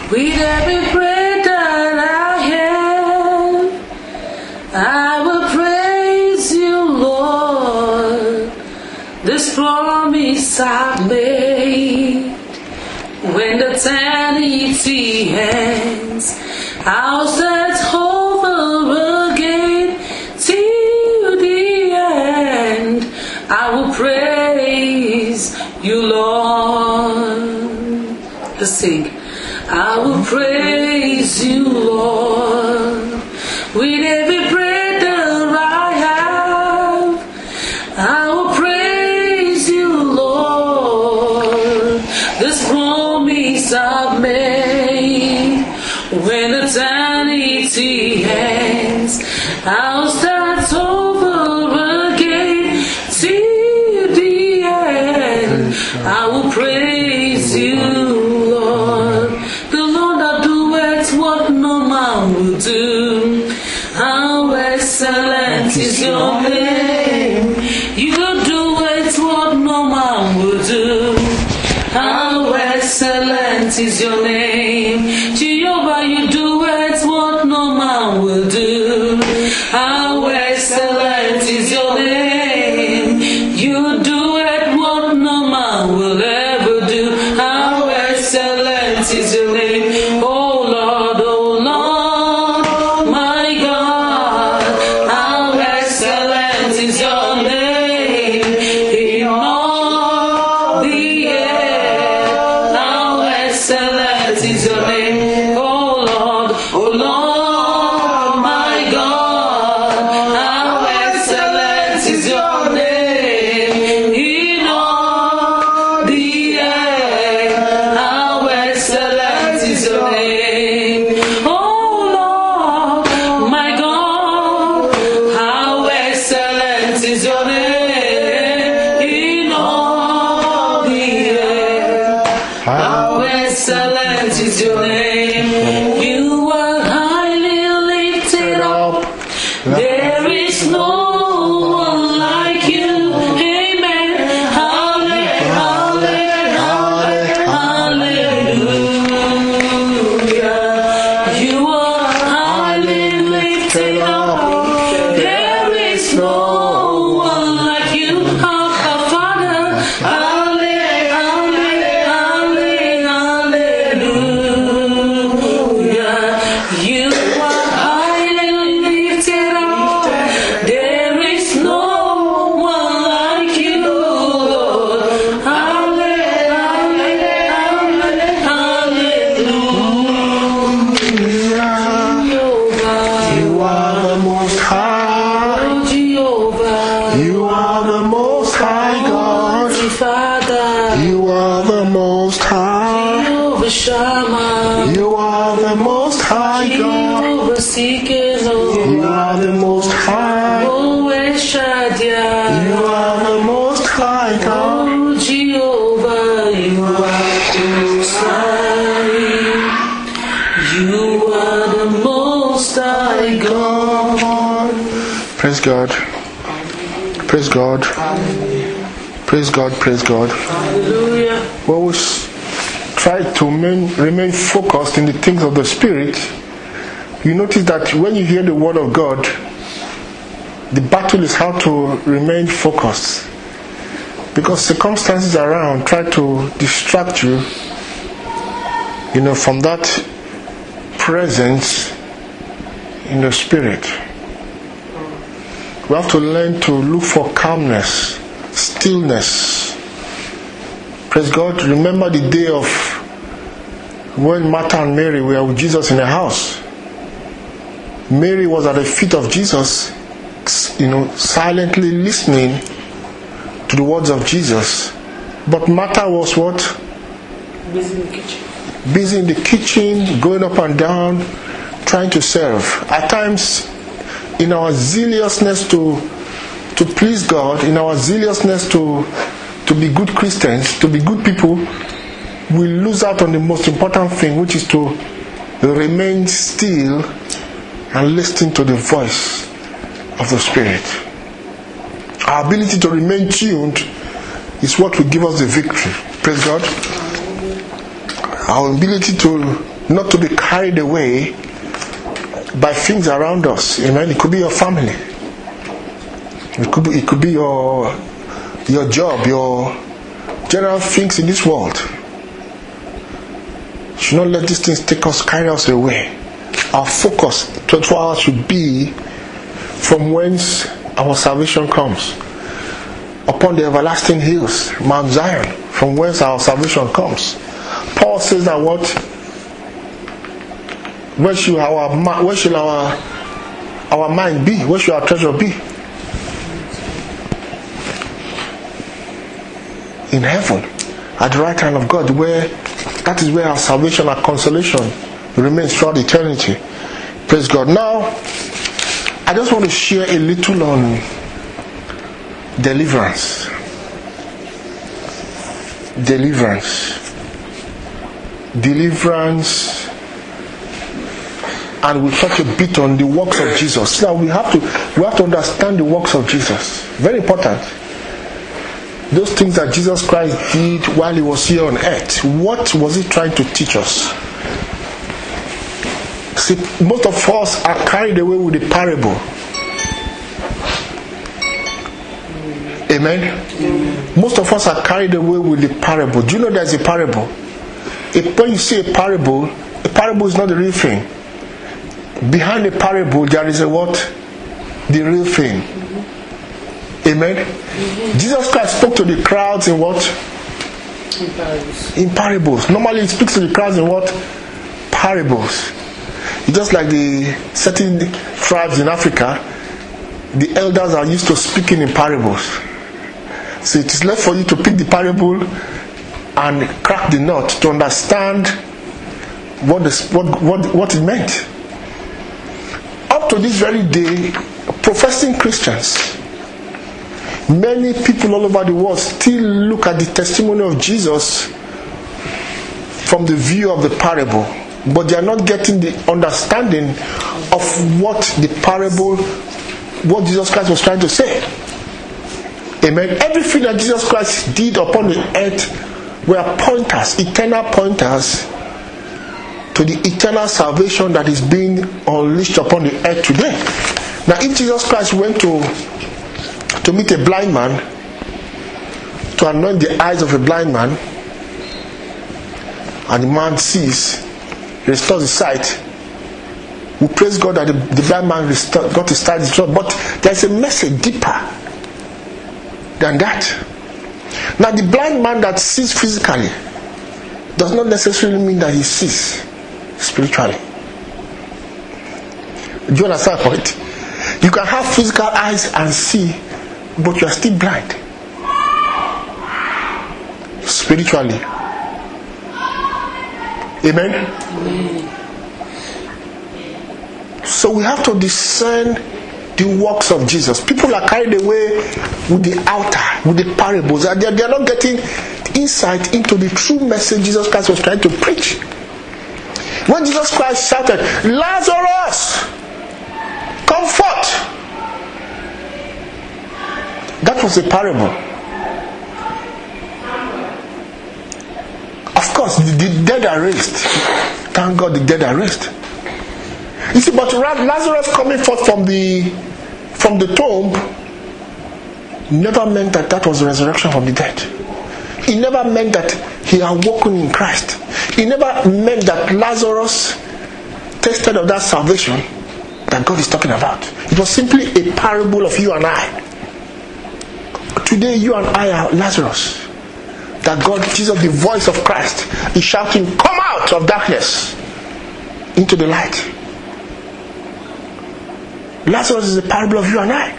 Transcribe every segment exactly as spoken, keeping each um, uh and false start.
With every breath that I have, I will praise you, Lord. This promise I made. When the eternity ends, I'll start over again till the end. I will praise you, Lord. Let's sing. I will praise you, Lord, with every breath that I have. I will praise you, Lord. This promise I've made. When eternity ends, I'll start over again till the end. I will praise you, Lord. The Lord that doeth what no man will do. How excellent is your name. You do it what no man will do. How excellent is your name. Jehovah, you do it what no man will do. How excellent is your name. You do it what no man will ever do. How excellent is your name. Oh Lord, oh Lord, my God. How excellent is your name in all the earth. How excellent is your name. Oh Lord, oh Lord, my God. How excellent is your name in all the earth. How excellent is your name. Oh Lord, my God. How excellent is your name in all the earth. How excellent is your name. You are highly lifted up. There is no one like you. Amen. Hallelujah. Hallelujah. You are highly lifted up. There is no one like you. Our Father. Hallelujah. You are highly lifted up. There is no one like you, Lord. Hallelujah. You are the most high. Jehovah. You are the most high God. Father. You are the most high. Jehovah Shammah. You are the most high God. Jehovah Sikeno. You are the most high. Oh, Shaddai. You are the most high God. Oh, Jehovah, you are the most high. You are the most high God. Praise God. Praise God. Praise God. Praise God. Hallelujah. We always try to remain, remain focused in the things of the Spirit. You notice that when you hear the word of God, the battle is how to remain focused. Because circumstances around try to distract you, you know, from that presence in the Spirit. We have to learn to look for calmness, stillness. Praise God. Remember the day of when Martha and Mary were with Jesus in the house. Mary was at the feet of Jesus, you know, silently listening to the words of Jesus. But Martha was what? Busy in the kitchen. Busy in the kitchen, going up and down, trying to serve. At times, in our zealousness to to please God, in our zealousness to to be good Christians, to be good people, we lose out on the most important thing, which is to remain still and listen to the voice of the Spirit. Our ability to remain tuned is what will give us the victory. Praise God. Our ability to not to be carried away by things around us. Amen. It could be your family. It could be, it could be your your job, your general things in this world. Should not let these things take us, carry us away. Our focus twenty-four hours should be from whence our salvation comes. Upon the everlasting hills, Mount Zion, from whence our salvation comes. Paul says that what? Where should our where should our our mind be? Where should our treasure be? In heaven, at the right hand of God, where that is where our salvation, our consolation remains throughout eternity. Praise God. Now, I just want to share a little on deliverance. Deliverance. Deliverance. And we'll touch a bit on the works of Jesus. Now we have to we have to understand the works of Jesus. Very important. Those things that Jesus Christ did while he was here on earth. What was he trying to teach us? See, most of us are carried away with the parable. Amen? Amen. Most of us are carried away with the parable. Do you know there's a parable? If, when you see a parable, a parable is not the real thing. Behind the parable, there is a what? The real thing. Amen? Mm-hmm. Jesus Christ spoke to the crowds in what? In parables. In parables. Normally he speaks to the crowds in what? Parables. Just like the certain tribes in Africa, the elders are used to speaking in parables. So it is left for you to pick the parable and crack the nut to understand what the, what, what, what it meant. Up to this very day, professing Christians, many people all over the world still look at the testimony of Jesus from the view of the parable, but they are not getting the understanding of what the parable, what Jesus Christ was trying to say. Amen. Everything that Jesus Christ did upon the earth were pointers, eternal pointers to the eternal salvation that is being unleashed upon the earth today. Now, if Jesus Christ went to to meet a blind man, to anoint the eyes of a blind man, and the man sees, restores his sight, we praise God that the, the blind man restored, got his sight restored. But there's a message deeper than that. Now, the blind man that sees physically does not necessarily mean that he sees spiritually. Do you understand the point? You can have physical eyes and see, but you are still blind spiritually. Amen? Amen. So we have to discern the works of Jesus. People are carried away with the outer, with the parables. They are, they are not getting insight into the true message Jesus Christ was trying to preach. When Jesus Christ shouted, "Lazarus, come forth!" That was a parable. Of course, the, the dead are raised. Thank God the dead are raised. You see, but Lazarus coming forth from the from the tomb never meant that that was the resurrection from the dead. It never meant that he had woken in Christ. It never meant that Lazarus tasted of that salvation that God is talking about. It was simply a parable of you and I. Today you and I are Lazarus. That God, Jesus, the voice of Christ, is shouting, "Come out of darkness into the light." Lazarus is a parable of you and I.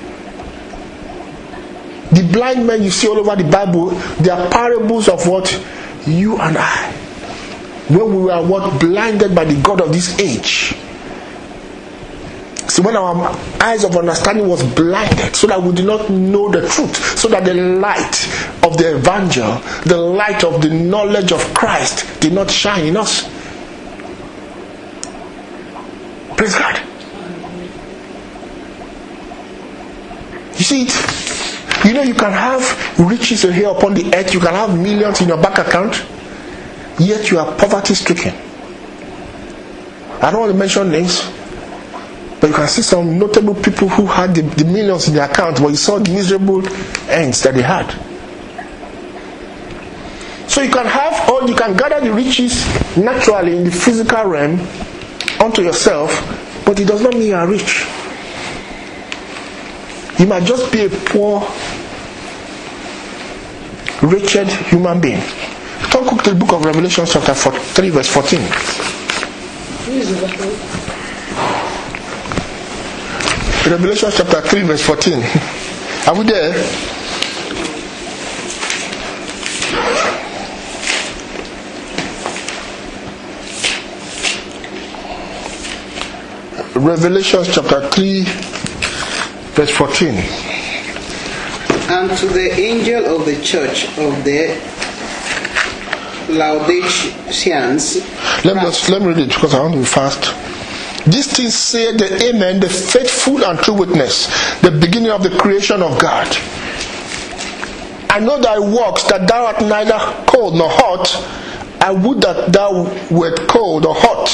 The blind men you see all over the Bible, they are parables of what? You and I. When we were what? Blinded by the God of this age. So when our eyes of understanding was blinded, so that we did not know the truth, so that the light of the evangel, the light of the knowledge of Christ did not shine in us. Praise God. You see it? You know, you can have riches here upon the earth, you can have millions in your bank account, yet you are poverty stricken. I don't want to mention names, but you can see some notable people who had the, the millions in their account, but you saw the miserable ends that they had. So you can have, or you can gather the riches naturally in the physical realm unto yourself, but it does not mean you are rich. You might just be a poor, wretched human being. Turn quick to the book of Revelation chapter three verse fourteen. Revelation chapter three verse fourteen. Are we there? Revelation chapter three verse fourteen. And to the angel of the church of the Laodiceans. Let me, just, let me read it because I want to be fast. This thing said the Amen, the faithful and true witness, the beginning of the creation of God. I know thy works, that thou art neither cold nor hot. I would that thou wert cold or hot.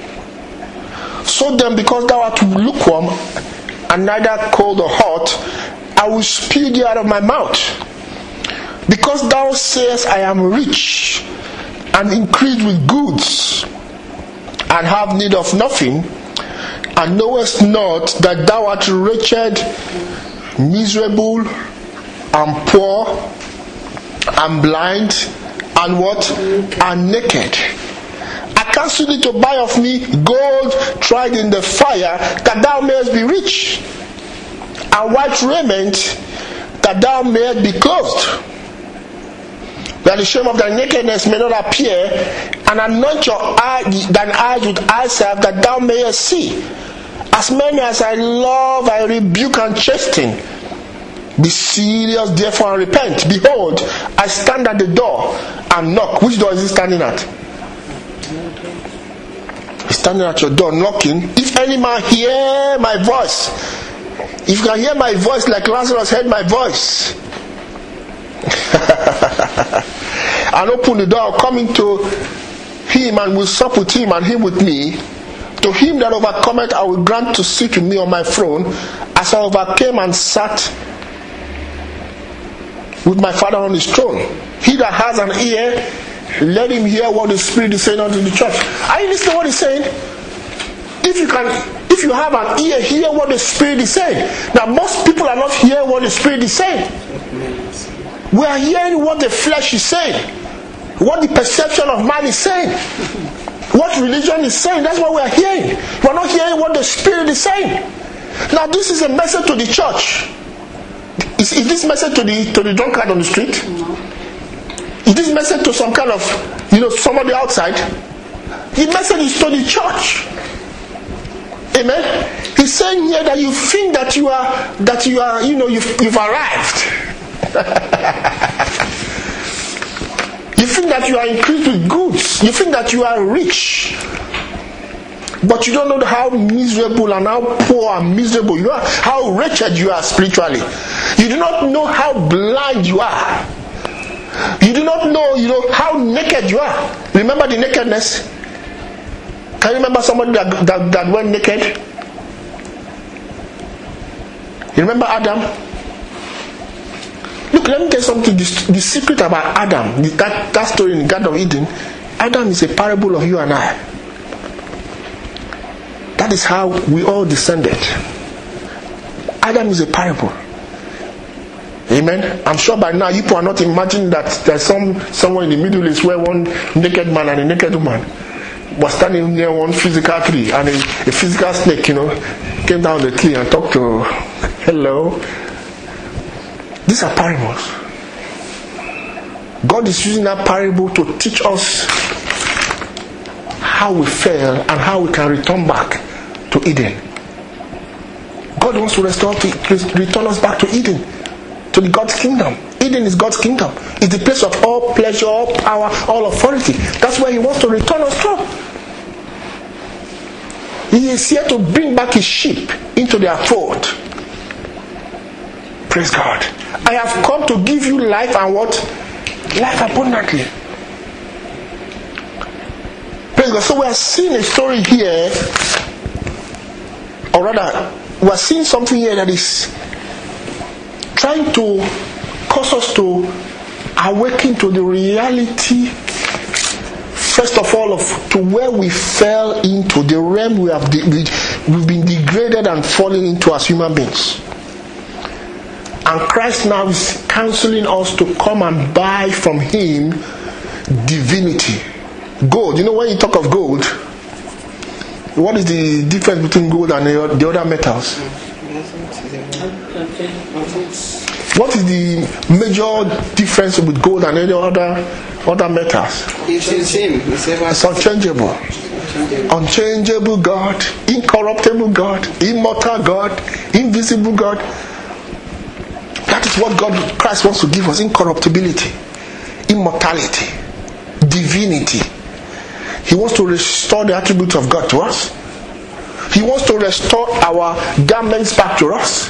So then, because thou art lukewarm and neither cold or hot, I will spew thee out of my mouth. Because thou sayest, I am rich and increased with goods, and have need of nothing, and knowest not that thou art wretched, miserable, and poor, and blind, and what? And naked. I counsel thee to buy of me gold tried in the fire, that thou mayest be rich, and white raiment, that thou mayest be clothed, that the shame of thy nakedness may not appear, and anoint your eye, thine eyes with eye salve, that thou mayest see. As many as I love, I rebuke and chasten. Be serious therefore and repent. Behold, I stand at the door and knock. Which door is he standing at? He's standing at your door knocking. If any man hear my voice, if you can hear my voice like Lazarus heard my voice, and open the door, coming to him, and will sup with him and him with me. To him that overcometh, I will grant to sit with me on my throne, as I overcame and sat with my Father on his throne. He that has an ear, let him hear what the Spirit is saying unto the church. Are you listening to what he's saying? If you can, if you have an ear, hear what the Spirit is saying. Now, most people are not hearing what the Spirit is saying. We are hearing what the flesh is saying, what the perception of man is saying, what religion is saying. That's what we are hearing. We are not hearing what the Spirit is saying. Now, this is a message to the church. Is, is this message to the to the drunkard on the street? No. Is this message to some kind of, you know, somebody outside? The message is to the church. Amen. He's saying here that you think that you are that you are, you know, you've you've arrived. You think that you are increased with goods. You think that you are rich. But you don't know how miserable and how poor and miserable you are. How wretched you are spiritually. You do not know how blind you are. You do not know, you know, how naked you are. Remember the nakedness? Can you remember somebody that, that, that went naked? You remember Adam? Look, let me tell you something. The, the secret about Adam, that, that story in the Garden of Eden, Adam is a parable of you and I. That is how we all descended. Adam is a parable. Amen. I'm sure by now you people are not imagining that there's some somewhere in the Middle East where one naked man and a naked woman was standing near one physical tree, and a, a physical snake, you know, came down the tree and talked to, hello. These are parables. God is using that parable to teach us how we fail and how we can return back to Eden. God wants to restore, to return us back to Eden, to the God's kingdom. Eden is God's kingdom. It's the place of all pleasure, all power, all authority. That's where He wants to return us from. He is here to bring back His sheep into their fold. Praise God. I have come to give you life, and what? Life abundantly. Praise God. So we are seeing a story here, or rather, we are seeing something here that is trying to cause us to awaken to the reality, first of all, of to where we fell into, the realm we have de- we've been degraded and fallen into as human beings. And Christ now is counseling us to come and buy from Him divinity. Gold. You know, when you talk of gold, what is the difference between gold and the other metals? What is the major difference with gold and any other other metals? It's the same. It's unchangeable. Unchangeable God, incorruptible God, immortal God, invisible God. That is what God, Christ wants to give us: incorruptibility, immortality, divinity. He wants to restore the attributes of God to us. He wants to restore our garments back to us,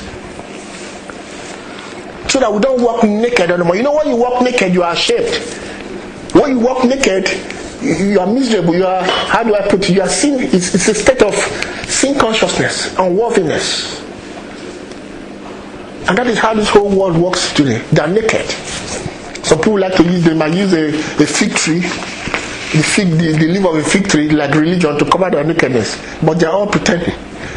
so that we don't walk naked anymore. You know, when you walk naked, you are ashamed. When you walk naked, you are miserable. You are, how do I put it? You are sin. It's, it's a state of sin consciousness, unworthiness. And that is how this whole world works today. They are naked. Some people like to use, they might use a, a fig tree, the, fig, the, the leaf of a fig tree, like religion, to cover their nakedness. But they are all pretending.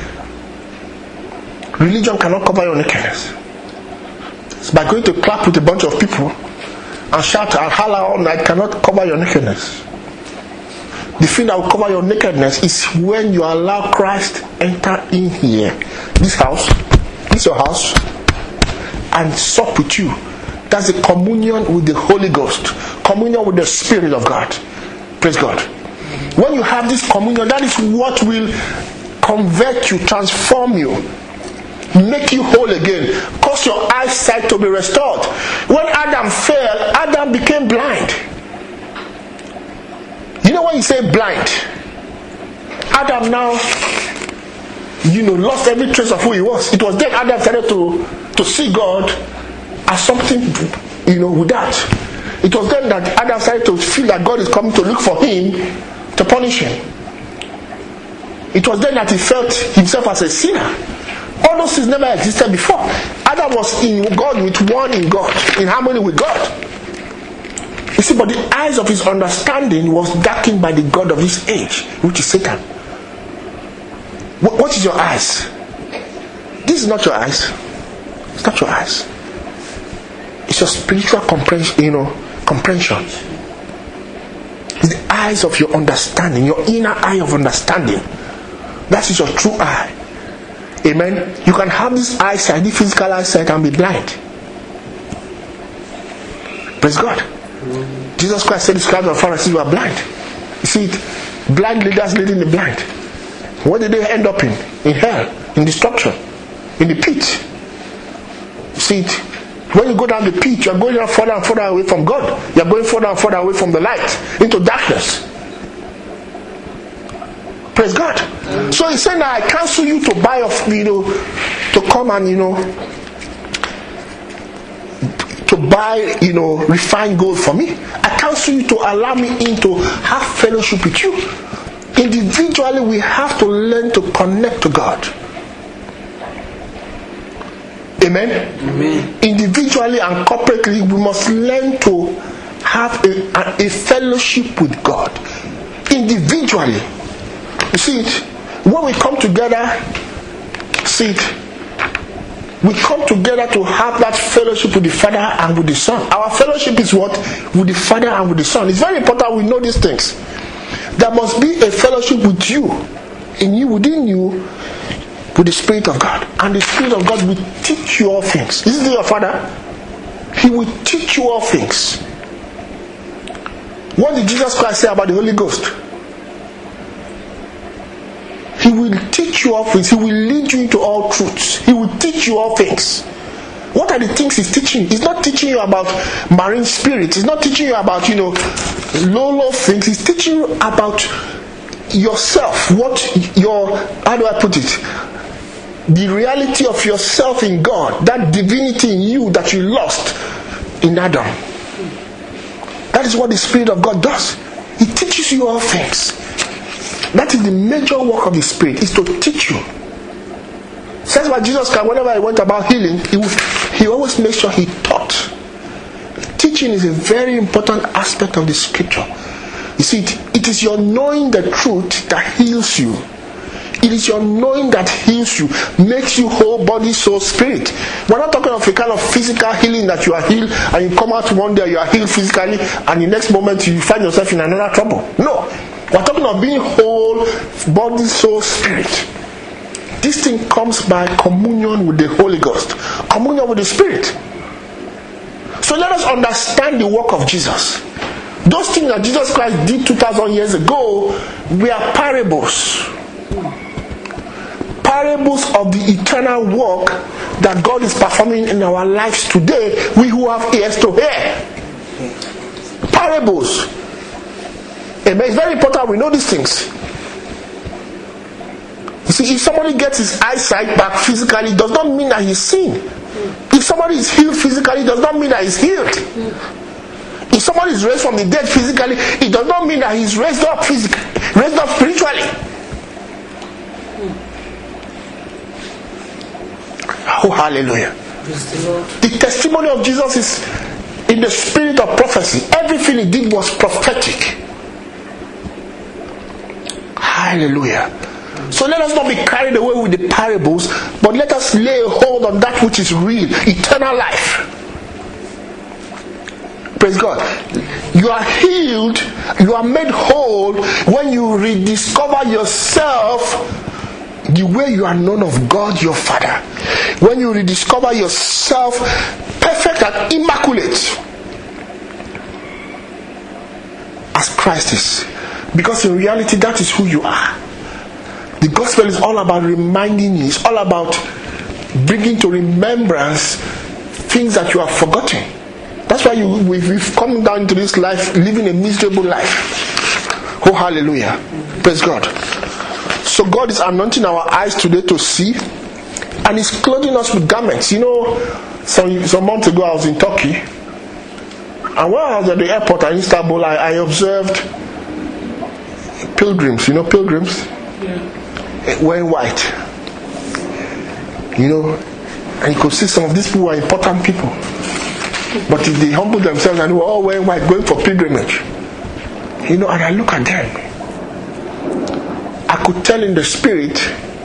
Religion cannot cover your nakedness. It's by going to clap with a bunch of people and shout and holler all night cannot cover your nakedness. The thing that will cover your nakedness is when you allow Christ enter in here, this house, this is your house, and sup with you. That's the communion with the Holy Ghost, communion with the Spirit of God. Praise God. When you have this communion, that is what will convert you, transform you, make you whole again, cause your eyesight to be restored. When Adam fell, Adam became blind. You know when you say blind, Adam now, you know, lost every trace of who he was. It was then Adam started to, to see God as something, you know, without. It was then that Adam started to feel that God is coming to look for him to punish him. It was then that he felt himself as a sinner. All those things never existed before. Adam was in God, with one in God, in harmony with God. You see, but the eyes of his understanding was darkened by the God of this age, which is Satan. What, what is your eyes? This is not your eyes. It's not your eyes. It's your spiritual comprehension, you know, comprehension. It's the eyes of your understanding, your inner eye of understanding. That is your true eye. Amen. You can have this eyesight, this physical eyesight, and be blind. Praise God. Mm-hmm. Jesus Christ said the scribes and Pharisees were blind. You see it? Blind leaders leading the blind. Where did they end up in? In hell, in destruction, in the pit. You see it? When you go down the pit, you are going further and further away from God. You are going further and further away from the light, into darkness. Praise God. Mm-hmm. So he said that I counsel you to buy of, you know, to come and, you know, to buy, you know, refined gold for me. I counsel you to allow me in to have fellowship with you. Individually, we have to learn to connect to God. Amen? Amen. Individually and corporately, we must learn to have a, a, a fellowship with God. Individually. You see it? When we come together, see it? We come together to have that fellowship with the Father and with the Son. Our fellowship is what? With the Father and with the Son. It's very important we know these things. There must be a fellowship with you, in you, within you, with the Spirit of God. And the Spirit of God will teach you all things. Isn't he your Father? He will teach you all things. What did Jesus Christ say about the Holy Ghost? He will teach you all things. He will lead you into all truths. He will teach you all things. What are the things he's teaching? He's not teaching you about marine spirits. He's not teaching you about, you know, low, low things. He's teaching you about yourself. What your, how do I put it? The reality of yourself in God. That divinity in you that you lost in Adam. That is what the Spirit of God does. He teaches you all things. That is the major work of the Spirit, is to teach you. That's why Jesus Christ, whenever he went about healing, he, would, he always made sure he taught. Teaching is a very important aspect of the scripture. You see, it, it is your knowing the truth that heals you. It is your knowing that heals you, makes you whole body, soul, spirit. We're not talking of a kind of physical healing that you are healed and you come out one day you are healed physically and the next moment you find yourself in another trouble. No. We're talking of being whole body, soul, spirit. This thing comes by communion with the Holy Ghost, communion with the Spirit. So let us understand the work of Jesus. Those things that Jesus Christ did two thousand years ago were parables. Parables of the eternal work that God is performing in our lives today, we who have ears to hear. Parables. Amen. It's very important we know these things. You see, if somebody gets his eyesight back physically, does not mean that he's seen. If somebody is healed physically, does not mean that he's healed. If somebody is raised from the dead physically, it does not mean that he's raised up physically, raised up spiritually. Oh, hallelujah. The testimony of Jesus is in the spirit of prophecy. Everything he did was prophetic. Hallelujah. So let us not be carried away with the parables, but let us lay hold on that which is real, eternal life. Praise God. You are healed, you are made whole when you rediscover yourself the way you are known of God your Father. When you rediscover yourself perfect and immaculate as Christ is. Because in reality that is who you are. The gospel is all about reminding you. It's all about bringing to remembrance things that you have forgotten. That's why you, we've, we've come down into this life living a miserable life. Oh, hallelujah. Praise God. So God is anointing our eyes today to see, and He's clothing us with garments. You know, some, some months ago I was in Turkey, and when I was at the airport in Istanbul, I, I observed pilgrims. You know pilgrims? Yeah. Wearing white. You know, and you could see some of these people were important people. But they humbled themselves and they were all wearing white, going for pilgrimage. You know, and I look at them. I could tell in the spirit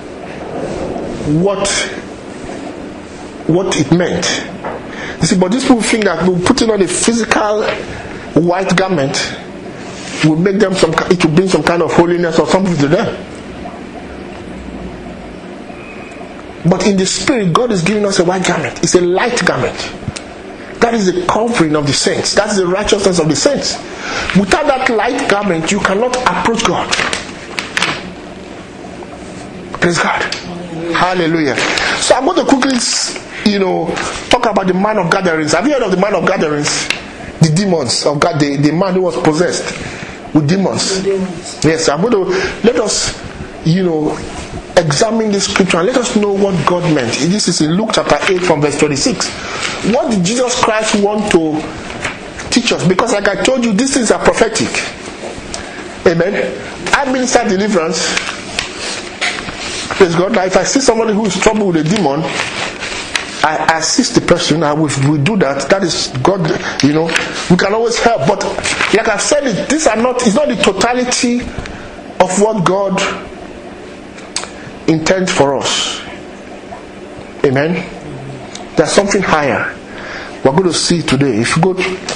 what what it meant. You see, but these people think that putting on a physical white garment will make them some, it will bring some kind of holiness or something to them. But in the spirit, God is giving us a white garment. It's a light garment. That is the covering of the saints. That's the righteousness of the saints. Without that light garment, you cannot approach God. Praise God. Hallelujah. So I'm going to quickly, you know, talk about the man of gatherings. Have you heard of the man of gatherings? The demons of God, the, the man who was possessed with demons. demons. Yes, I'm going to let us, you know, examine the scripture and let us know what God meant. This is in Luke chapter eight from verse twenty-six. What did Jesus Christ want to teach us? Because like I told you, these things are prophetic. Amen. I minister deliverance. Praise God. Now if I see somebody who is troubled with a demon, I assist the person. I will, we do that. That is God. You know, we can always help. But like I've said, it, these are not. It's not the totality of what God intends for us. Amen. There's something higher. We're going to see today. If you go,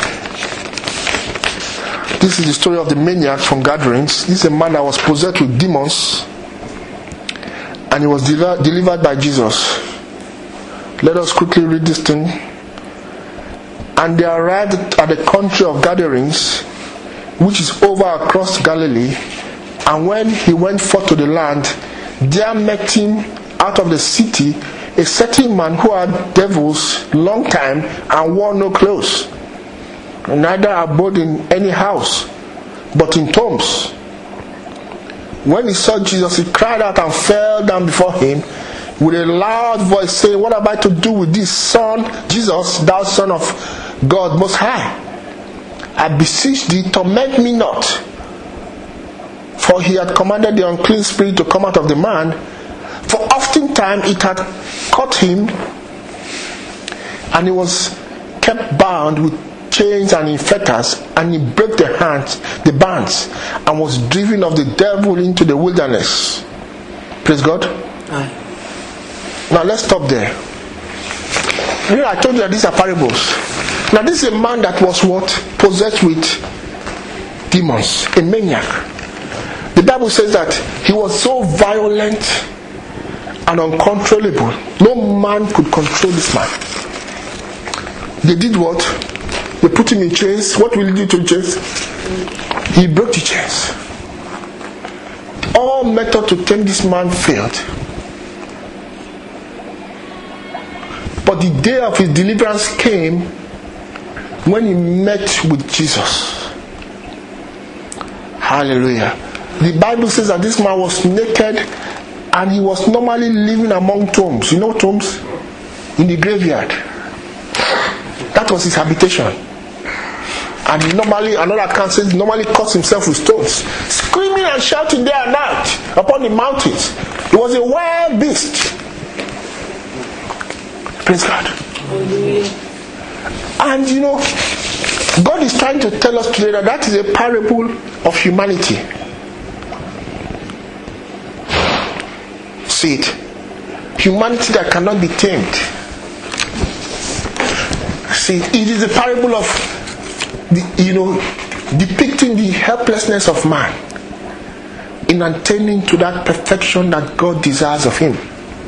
this is the story of the maniac from gatherings. This is a man that was possessed with demons, and he was deliver, delivered by Jesus. Let us quickly read this thing. And they arrived at the country of gatherings, which is over across Galilee. And when he went forth to the land, there met him out of the city a certain man who had devils long time and wore no clothes, neither abode in any house, but in tombs. When he saw Jesus, he cried out and fell down before him with a loud voice, saying, What have I to do with this son, Jesus, thou Son of God Most High? I beseech thee, torment me not. For for he had commanded the unclean spirit to come out of the man. For oftentimes it had caught him, and he was kept bound with chains and in fetters, and he broke the hands, the bands, and was driven of the devil into the wilderness. Praise God. Aye. Now let's stop there. You know, I told you that these are parables. Now this is a man that was what? Possessed with demons, a maniac. The Bible says that he was so violent and uncontrollable. No man could control this man. They did what? They put him in chains. What will he do to the chains? He broke the chains. All method to tame this man failed. But the day of his deliverance came when he met with Jesus. Hallelujah. The Bible says that this man was naked and he was normally living among tombs. You know tombs? In the graveyard. That was his habitation. And he normally, another account says, he normally cuts himself with stones, screaming and shouting day and night upon the mountains. He was a wild beast. Praise God. Hallelujah. And you know, God is trying to tell us today that that is a parable of humanity. See it. Humanity that cannot be tamed. See, it is a parable of, the, you know, depicting the helplessness of man in attaining to that perfection that God desires of him.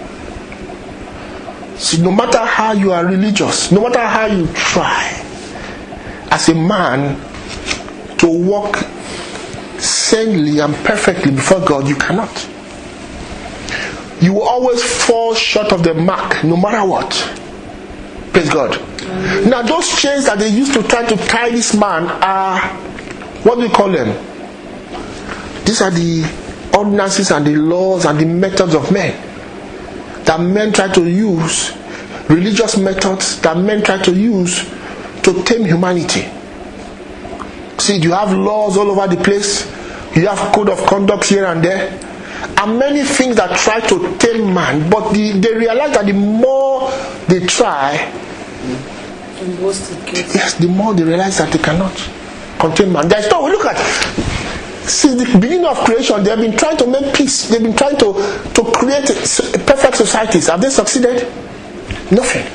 See, no matter how you are religious, no matter how you try, as a man, to walk sanely and perfectly before God, you cannot. You will always fall short of the mark, no matter what. Praise God. Mm-hmm. Now, those chains that they used to try to tie this man are, what do we call them? These are the ordinances and the laws and the methods of men that men try to use, religious methods that men try to use to tame humanity. See, you have laws all over the place, you have code of conduct here and there, and many things that try to tame man, but the, they realize that the more they try, yes, the more they realize that they cannot contain man. There's no, look at, since the beginning of creation, they have been trying to make peace. They've been trying to, to create perfect societies. Have they succeeded? Nothing.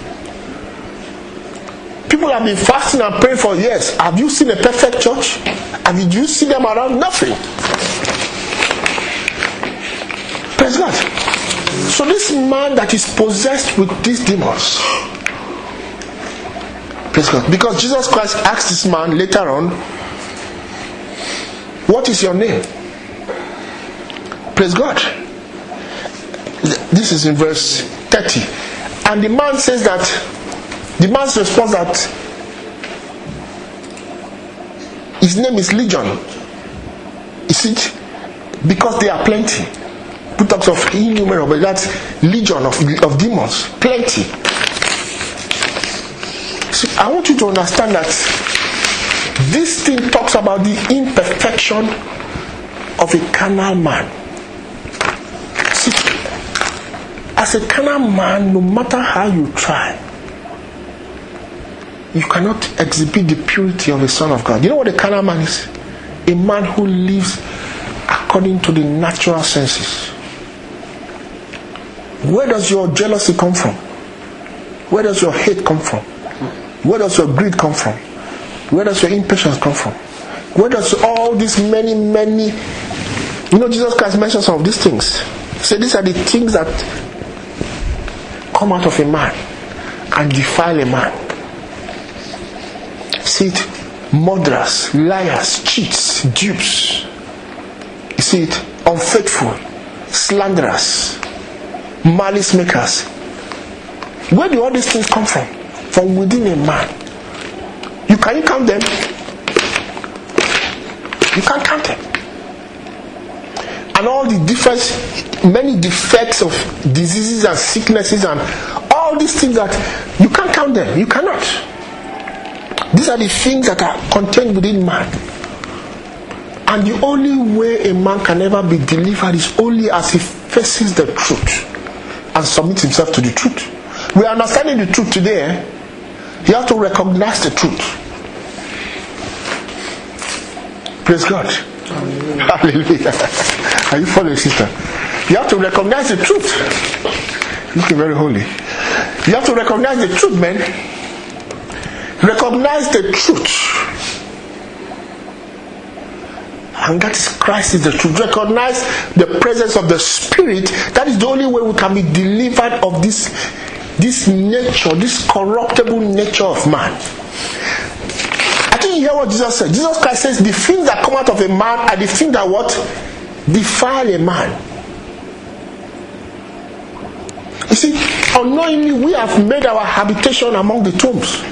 People have been fasting and praying for years. Have you seen a perfect church? Have you seen them around? Nothing. Praise God. So this man that is possessed with these demons, praise God, because Jesus Christ asked this man later on, what is your name? Praise God. This is in verse thirty. And the man says that, the man's response that his name is Legion. Is it? Because they are plenty. Who talks of innumerable, that's legion of, of demons. Plenty. So I want you to understand that this thing talks about the imperfection of a carnal man. See, as a carnal man, no matter how you try, you cannot exhibit the purity of a son of God. You know what a carnal man is? A man who lives according to the natural senses. Where does your jealousy come from? Where does your hate come from? Where does your greed come from? Where does your impatience come from? Where does all these many, many... You know, Jesus Christ mentioned some of these things. So these are the things that come out of a man and defile a man. See it? Murderers, liars, cheats, dupes. You see it? Unfaithful, slanderers, malice makers. Where do all these things come from? From within a man. You can you count them? You can't count them. And all the different, many defects of diseases and sicknesses and all these things that you can't count them. You cannot. These are the things that are contained within man. And the only way a man can ever be delivered is only as he faces the truth and submits himself to the truth. We are understanding the truth today. Eh? You have to recognize the truth. Praise God. Hallelujah. Are you following, sister? You have to recognize the truth. Looking very holy. You have to recognize the truth, man. Recognize the truth. And that is Christ is the truth. Recognize the presence of the Spirit. That is the only way we can be delivered of this, this nature, this corruptible nature of man. I think you hear what Jesus said. Jesus Christ says the things that come out of a man are the things that what? Defile a man. You see, unknowingly we have made our habitation among the tombs.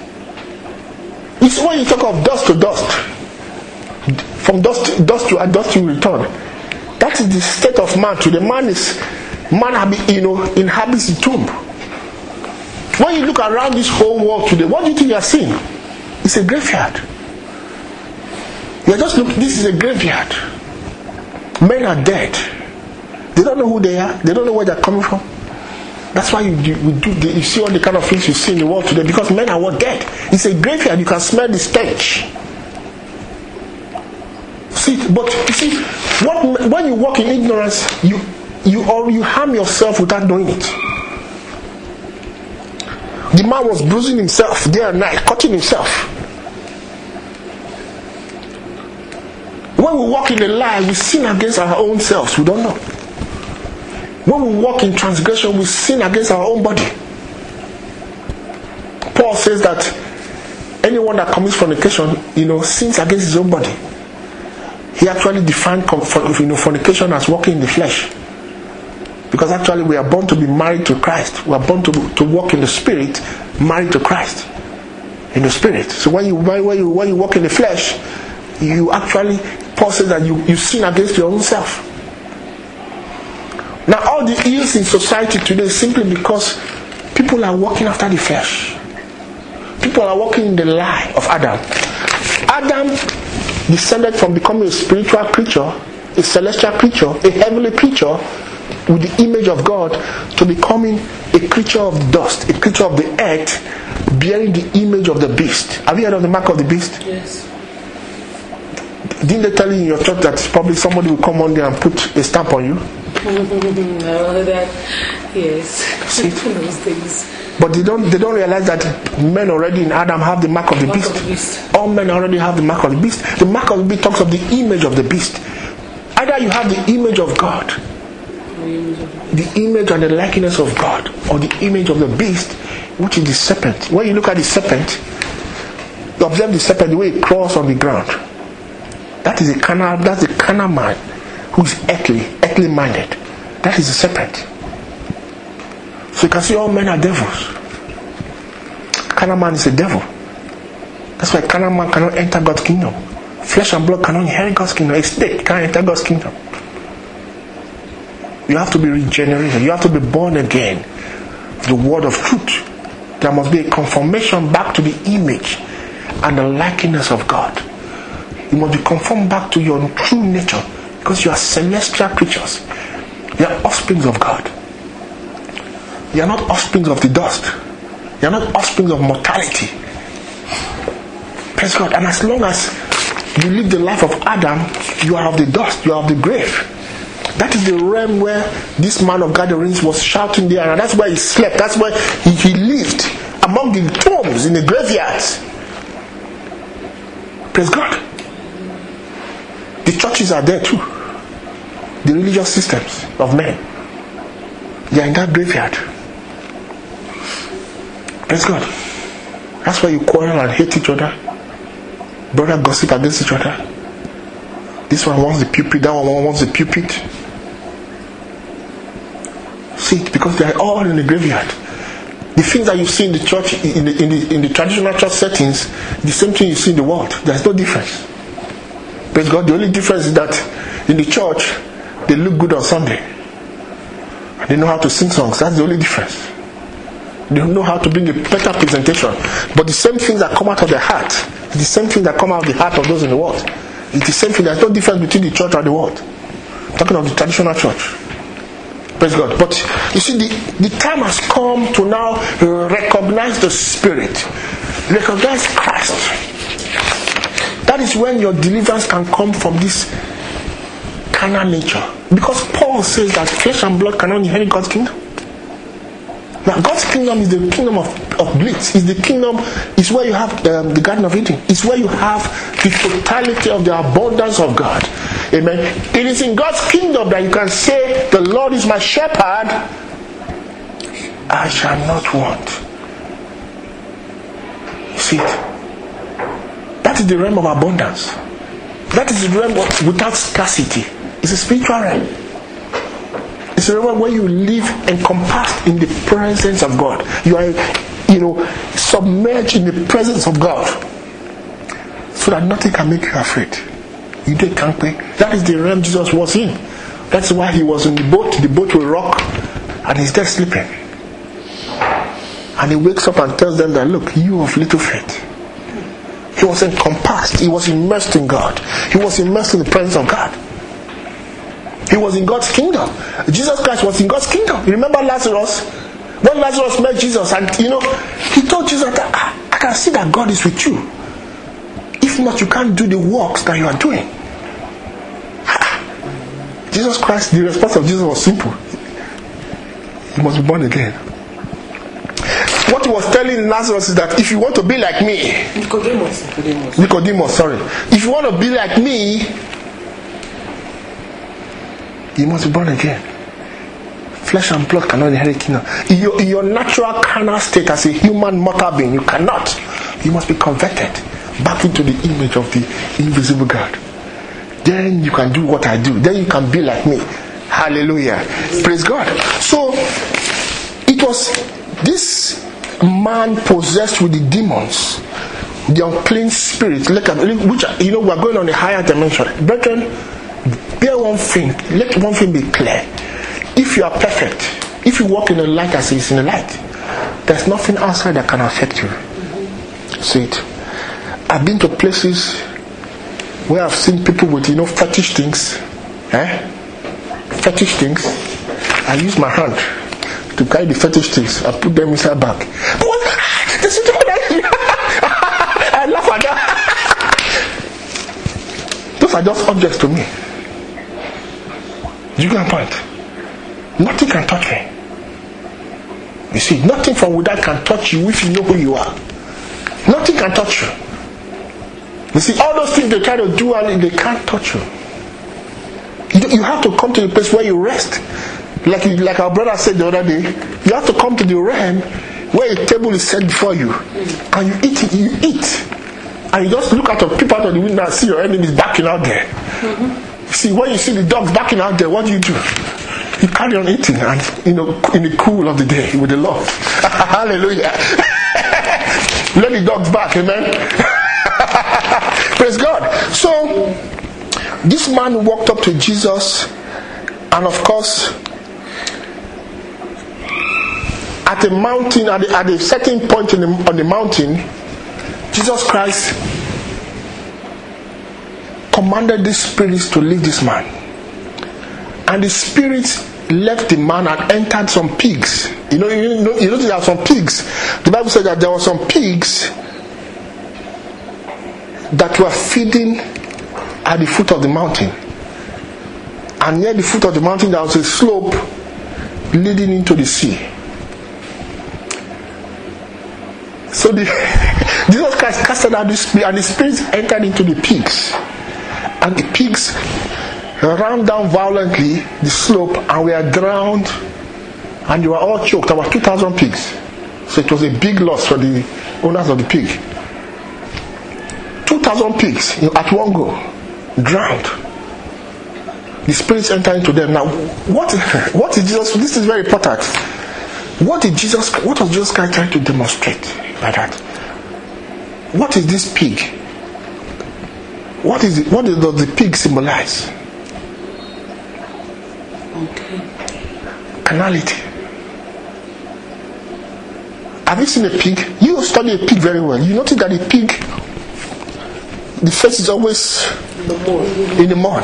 It's when you talk of dust to dust, from dust, dust to dust you return. That is the state of man. To the man is man, you know, inhabits the tomb. When you look around this whole world today, what do you think you are seeing? It's a graveyard. You are just looking. This is a graveyard. Men are dead. They don't know who they are. They don't know where they are coming from. That's why you do, you, do the, you see all the kind of things you see in the world today, because men are what? Dead. It's a graveyard. You can smell the stench. See, but you see, what, when you walk in ignorance, you you or you harm yourself without knowing it. The man was bruising himself day and night, cutting himself. When we walk in a lie, we sin against our own selves. We don't know. When we walk in transgression, we sin against our own body. Paul says that anyone that commits fornication, you know, sins against his own body. He actually defined you know, fornication as walking in the flesh. Because actually we are born to be married to Christ. We are born to, to walk in the Spirit, married to Christ. In the Spirit. So when you, when you, when you walk in the flesh, you actually, Paul says that you, you sin against your own self. Now all the ills in society today is simply because people are walking after the flesh. People are walking in the lie of Adam. Adam descended from becoming a spiritual creature, a celestial creature, a heavenly creature with the image of God, to becoming a creature of dust, a creature of the earth, bearing the image of the beast. Have you heard of the mark of the beast? Yes. Didn't they tell you in your church that probably somebody will come one day and put a stamp on you? No, that yes. See? Those things. But they don't they don't realize that men already in Adam have the mark of the, mark beast. of the beast. All men already have the mark of the beast. The mark of the beast talks of the image of the beast. Either you have the image of God, the image and the likeness of God, or the image of the beast, which is the serpent. When you look at the serpent, you observe the serpent the way it crawls on the ground. That is a carnal, that's a carnal man who is earthly, earthly minded. That is the serpent. So you can see all men are devils. Carnal man is a devil. That's why carnal man cannot enter God's kingdom. Flesh and blood cannot inherit God's kingdom. A snake cannot enter God's kingdom. You have to be regenerated. You have to be born again. The word of truth. There must be a conformation back to the image and the likeness of God. You must be conformed back to your true nature, because you are celestial creatures. You are offsprings of God. You are not offsprings of the dust. You are not offsprings of mortality. Praise God. And as long as you live the life of Adam, you are of the dust. You are of the grave. That is the realm where this man of gatherings was shouting there, and that's where he slept. That's where he, he lived, among the tombs, in the graveyards. Praise God. The churches are there too. The religious systems of men, they are in that graveyard. Praise God. That's why you quarrel and hate each other. Brother gossip against each other. This one wants the pulpit, that one wants the pulpit. See, because they are all in the graveyard. The things that you see in the church, in the, in the, in the traditional church settings, the same thing you see in the world. There's no difference. Praise God. The only difference is that in the church, they look good on Sunday. They know how to sing songs. That's the only difference. They know how to bring a better presentation. But the same things that come out of their heart, the same things that come out of the heart of those in the world. It's the same thing. There's no difference between the church and the world. I'm talking of the traditional church. Praise God. But you see, the, the time has come to now recognize the Spirit. Recognize Christ. That is when your deliverance can come from this carnal nature. Because Paul says that flesh and blood cannot inherit God's kingdom. Now, God's kingdom is the kingdom of, of bliss. It's the kingdom, it's where you have um, the Garden of Eden. It's where you have the totality of the abundance of God. Amen. It is in God's kingdom that you can say, the Lord is my shepherd, I shall not want. You see it? That is the realm of abundance. That is the realm of, without scarcity. It's a spiritual realm. It's a realm where you live encompassed in the presence of God. You are, you know, submerged in the presence of God, so that nothing can make you afraid. You did can't pay. That is the realm Jesus was in. That's why he was in the boat. The boat will rock, and he's there sleeping. And he wakes up and tells them that, look, you of little faith. He was encompassed. He was immersed in God. He was immersed in the presence of God. He was in God's kingdom. Jesus Christ was in God's kingdom. You remember Lazarus? When Lazarus met Jesus, and you know, he told Jesus that I, I can see that God is with you. If not, you can't do the works that you are doing. Jesus Christ, the response of Jesus was simple. You must be born again. What he was telling Lazarus is that if you want to be like me, Nicodemus, Nicodemus, Nicodemus, sorry. If you want to be like me, you must be born again. Flesh and blood cannot inherit kingdom. In your, in your natural carnal state as a human mortal being, you cannot. You must be converted back into the image of the invisible God. Then you can do what I do. Then you can be like me. Hallelujah. Praise God. So it was this man possessed with the demons, the unclean spirit, which, you know, we are going on a higher dimension. Brethren, bear one thing, let one thing be clear. If you are perfect, if you walk in the light as he is in the light, there's nothing outside that can affect you. See it. I've been to places where I've seen people with, you know, fetish things. Eh? Fetish things. I use my hand to carry the fetish things. I put them inside bag. What? This is what I I laugh at that. Those are just objects to me. You get a point? Nothing can touch me. You see, nothing from without can touch you if you know who you are. Nothing can touch you. You see, all those things they try to do, and they can't touch you. You have to come to the place where you rest. Like, like our brother said the other day, you have to come to the realm where a table is set before you, and you eat it, you eat. And you just look out of people out of the window and see your enemies backing out there. Mm-hmm. See, when you see the dogs backing out there, what do you do? You carry on eating, and you know, in the cool of the day with the Lord. Hallelujah. Let the dogs back, amen. Praise God. So this man walked up to Jesus, and of course, at a mountain, at, the, at a certain point in the, on the mountain, Jesus Christ commanded the spirits to leave this man. And the spirits left the man and entered some pigs. You know, you know, you know there are some pigs. The Bible said that there were some pigs that were feeding at the foot of the mountain. And near the foot of the mountain there was a slope leading into the sea. So the Jesus Christ casted out the spirit, and the spirits entered into the pigs. And the pigs ran down violently the slope and were drowned, and they were all choked. There were two thousand pigs. So it was a big loss for the owners of the pig. two thousand pigs at one go, drowned. The spirits enter into them. Now, what, what is Jesus? This is very important. What did Jesus? What was Jesus Christ trying to demonstrate by that? What is this pig? What is it? What does the pig symbolize? Okay. Carnality. Have you seen a pig? You study a pig very well. You notice that a pig, the face is always in the mud.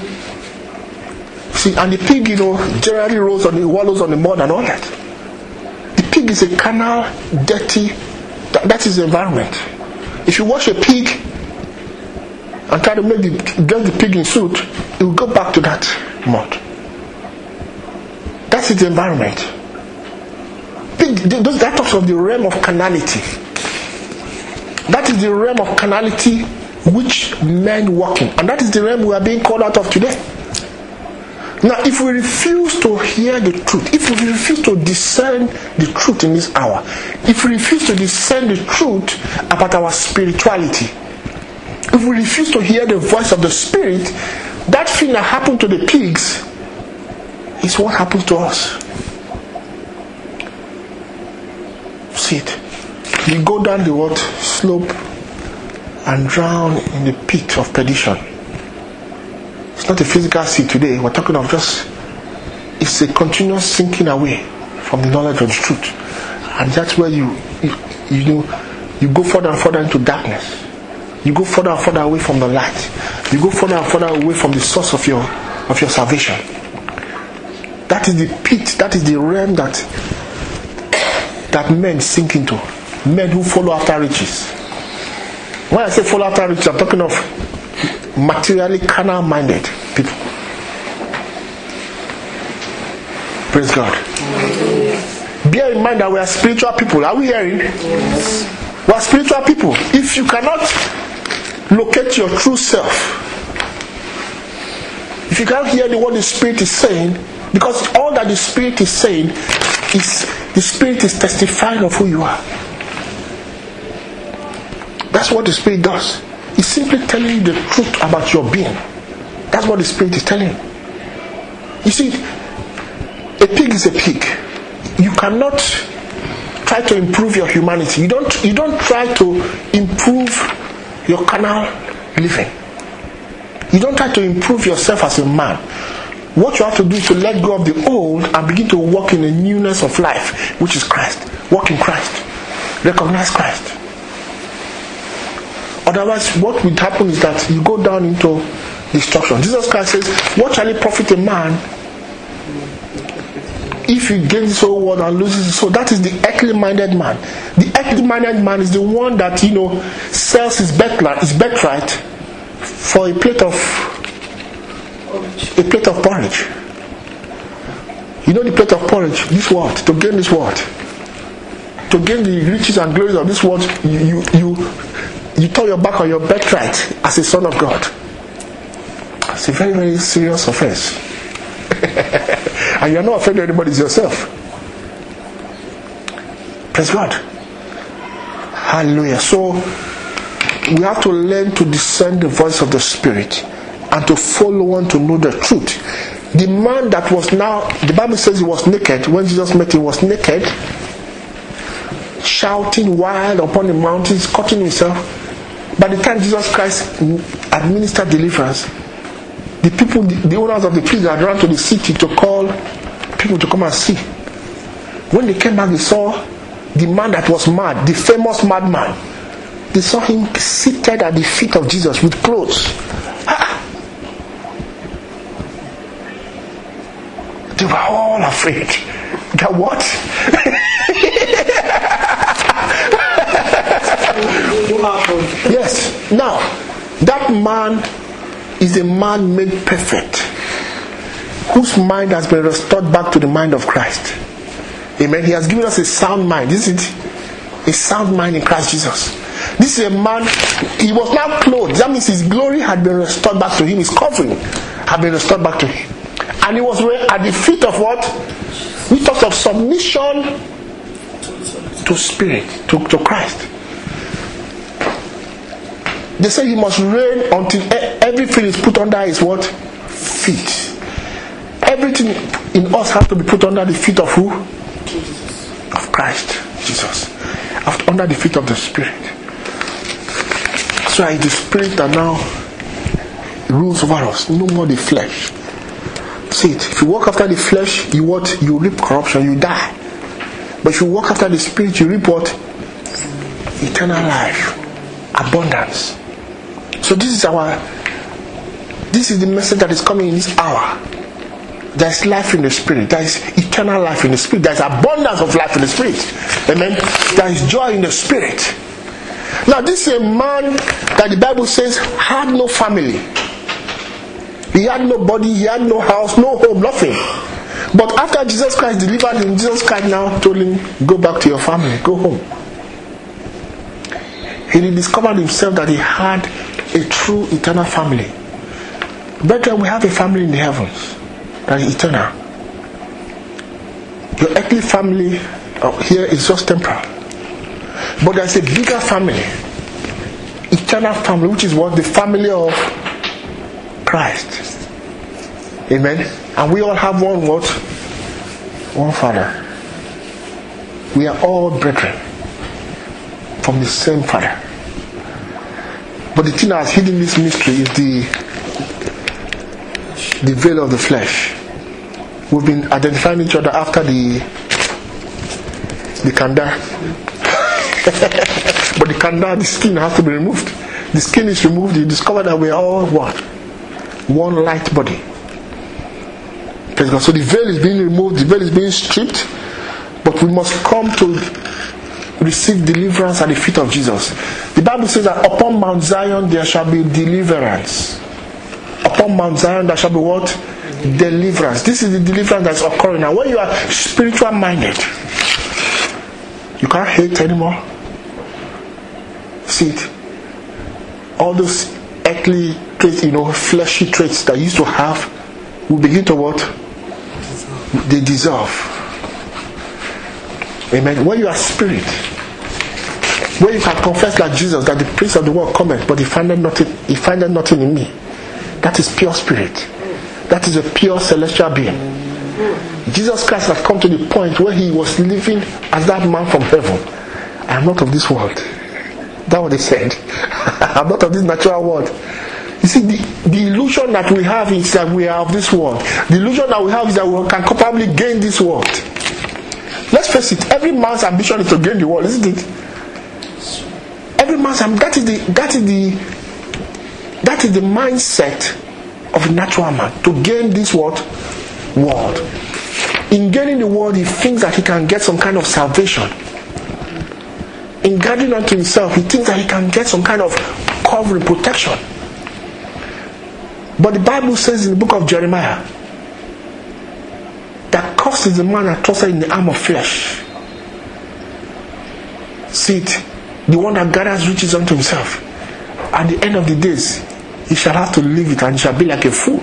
See, and the pig, you know, generally rolls on the wallows on the mud and all that. The pig is a carnal, dirty. That, that is the environment. If you wash a pig and try to make the get the pig in suit, it will go back to that mud. That is the environment. Pig, those, that talks of the realm of carnality. That is the realm of carnality which men walk in, and that is the realm we are being called out of today. Now, if we refuse to hear the truth, if we refuse to discern the truth in this hour, if we refuse to discern the truth about our spirituality, if we refuse to hear the voice of the Spirit, that thing that happened to the pigs is what happens to us. See it. You go down the what slope and drown in the pit of perdition. It's not a physical sea today. We're talking of just, it's a continuous sinking away from the knowledge of the truth. And that's where you, you, you know, you go further and further into darkness. You go further and further away from the light. You go further and further away from the source of your, of your salvation. That is the pit, that is the realm that, that men sink into. Men who follow after riches. When I say follow after riches, I'm talking of materially carnal minded people. Praise God. Bear in mind that we are spiritual people. Are we hearing? Yes. We are spiritual people. If you cannot locate your true self, if you can't hear the word the Spirit is saying, because all that the Spirit is saying is the Spirit is testifying of who you are. That's what the Spirit does. It's simply telling you the truth about your being. That's what the Spirit is telling you. You see, a pig is a pig. You cannot try to improve your humanity. You don't you don't try to improve your carnal living. You don't try to improve yourself as a man. What you have to do is to let go of the old and begin to walk in the newness of life, which is Christ. Walk in Christ. Recognize Christ. Otherwise, what will happen is that you go down into destruction. Jesus Christ says, what shall it profit a man if he gains his whole world and loses his soul? That is the earthly minded man. The earthly minded man is the one that, you know, sells his birthright, his birthright for a plate of a plate of porridge. You know the plate of porridge, this world, to gain this world, to gain the riches and glories of this world, you you you, you turn your back on your birthright as a son of God. It's a very, very serious offense. And you're not offending anybody, it's yourself. Praise God. Hallelujah. So we have to learn to discern the voice of the Spirit and to follow one to know the truth. The man that was now, the Bible says he was naked. When Jesus met him, he was naked, shouting wild upon the mountains, cutting himself. By the time Jesus Christ administered deliverance, the people, the, the owners of the prison had run to the city to call people to come and see. When they came back, they saw the man that was mad, the famous madman. They saw him seated at the feet of Jesus with clothes. Ah. They were all afraid. That what? Yes. Now, that man is a man made perfect, whose mind has been restored back to the mind of Christ. Amen. He has given us a sound mind. This is a sound mind in Christ Jesus. This is a man, he was now clothed. That means his glory had been restored back to him. His covering had been restored back to him. And he was at the feet of what? We talked of submission to Spirit, to, to Christ. They say he must reign until everything is put under his what? Feet. Everything in us has to be put under the feet of who? Of Christ Jesus. Under the feet of the Spirit. So it's the Spirit that now rules over us, no more the flesh. See it. If you walk after the flesh, you what? You reap corruption, you die. But if you walk after the Spirit, you reap what? Eternal life, abundance. So this is our, this is the message that is coming in this hour. There is life in the Spirit. There is eternal life in the Spirit. There is abundance of life in the Spirit. Amen. There is joy in the Spirit. Now this is a man that the Bible says had no family. He had nobody, he had no house, no home, nothing. But after Jesus Christ delivered him, Jesus Christ now told him, go back to your family, go home. He discovered himself that he had a true eternal family. Brethren, we have a family in the heavens that is eternal. Your earthly family here is just temporal. But there's a bigger family, eternal family, which is what? The family of Christ. Amen. And we all have one what? One Father. We are all brethren from the same Father. But the thing that has hidden this mystery is the the veil of the flesh. We've been identifying each other after the the kanda. But the kanda, the skin has to be removed. The skin is removed, you discover that we are all what? One light body. So the veil is being removed, the veil is being stripped, but we must come to receive deliverance at the feet of Jesus. The Bible says that upon Mount Zion there shall be deliverance. Upon Mount Zion there shall be what? Deliverance. This is the deliverance that's occurring now. When you are spiritual minded, you can't hate anymore. See it? All those earthly traits, you know, fleshy traits that you used to have will begin to what? They dissolve. Amen. When you are spirit, when you can confess like Jesus that the prince of the world cometh, but he findeth nothing, he findeth nothing in me. That is pure spirit. That is a pure celestial being. Jesus Christ has come to the point where he was living as that man from heaven. I am not of this world. That's what he said. I am not of this natural world. You see, the, the illusion that we have is that we are of this world. The illusion that we have is that we can probably gain this world. Let's face it, every man's ambition is to gain the world, isn't it? Every man's ambition, that is the that is the that is the mindset of a natural man, to gain this what? World. In gaining the world, he thinks that he can get some kind of salvation. In gathering unto himself, he thinks that he can get some kind of covering, protection. But the Bible says in the book of Jeremiah that cursed is the man that trusted in the arm of flesh. See it, the one that gathers riches unto himself. At the end of the days, he shall have to leave it and he shall be like a fool.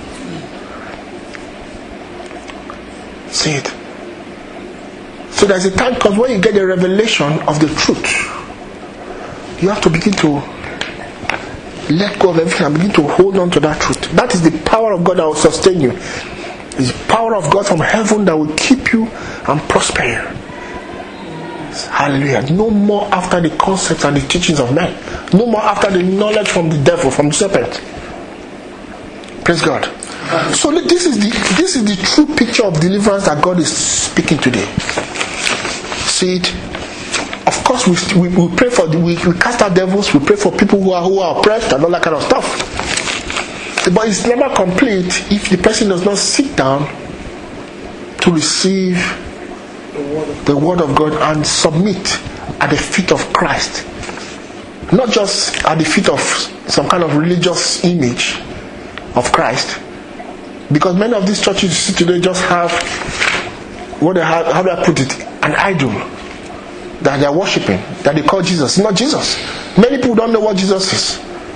See it. So there's a time, because when you get the revelation of the truth, you have to begin to let go of everything and begin to hold on to that truth. That is the power of God that will sustain you. It's the power of God from heaven that will keep you and prosper you. Hallelujah. No more after the concepts and the teachings of men. No more after the knowledge from the devil, from the serpent. Praise God. So this is the this is the true picture of deliverance that God is speaking today. See it? Of course, we, we, we pray for the, we, we cast out devils. We pray for people who are who are oppressed and all that kind of stuff. But it's never complete if the person does not sit down to receive the word of God and submit at the feet of Christ, not just at the feet of some kind of religious image of Christ. Because many of these churches you see today just have what they have, how do I put it, an idol that they are worshipping, that they call Jesus. It's not Jesus. Many people don't know what Jesus is.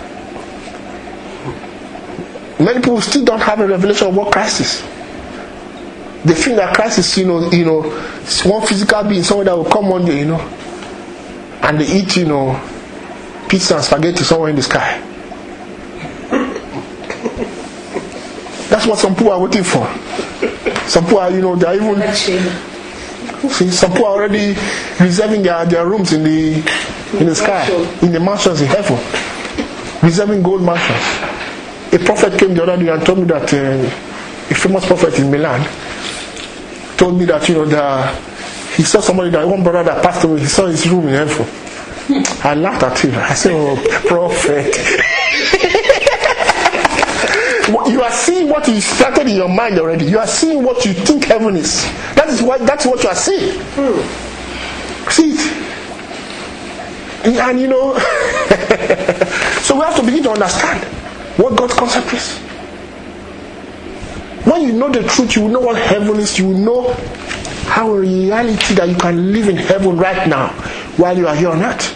Many people still don't have a revelation of what Christ is. They think that Christ is, you know, you know, one physical being, someone that will come one day, you know, and they eat, you know, pizza and spaghetti somewhere in the sky. That's what some people are waiting for. Some people are, you know, they are even. See, some people are already reserving their, their rooms in the in the sky, in the mansions in heaven, reserving gold mansions. A prophet came the other day and told me that uh, a famous prophet in Milan told me that, you know, the, he saw somebody, that one brother that passed away, he saw his room in heaven. I laughed at him. I said, "Oh, prophet." You are seeing what is started in your mind already. You are seeing what you think heaven is. That is what that's what you are seeing. Hmm. See it. And you know, so we have to begin to understand what God's concept is. When you know the truth, you will know what heaven is. You will know how in reality that you can live in heaven right now while you are here on earth.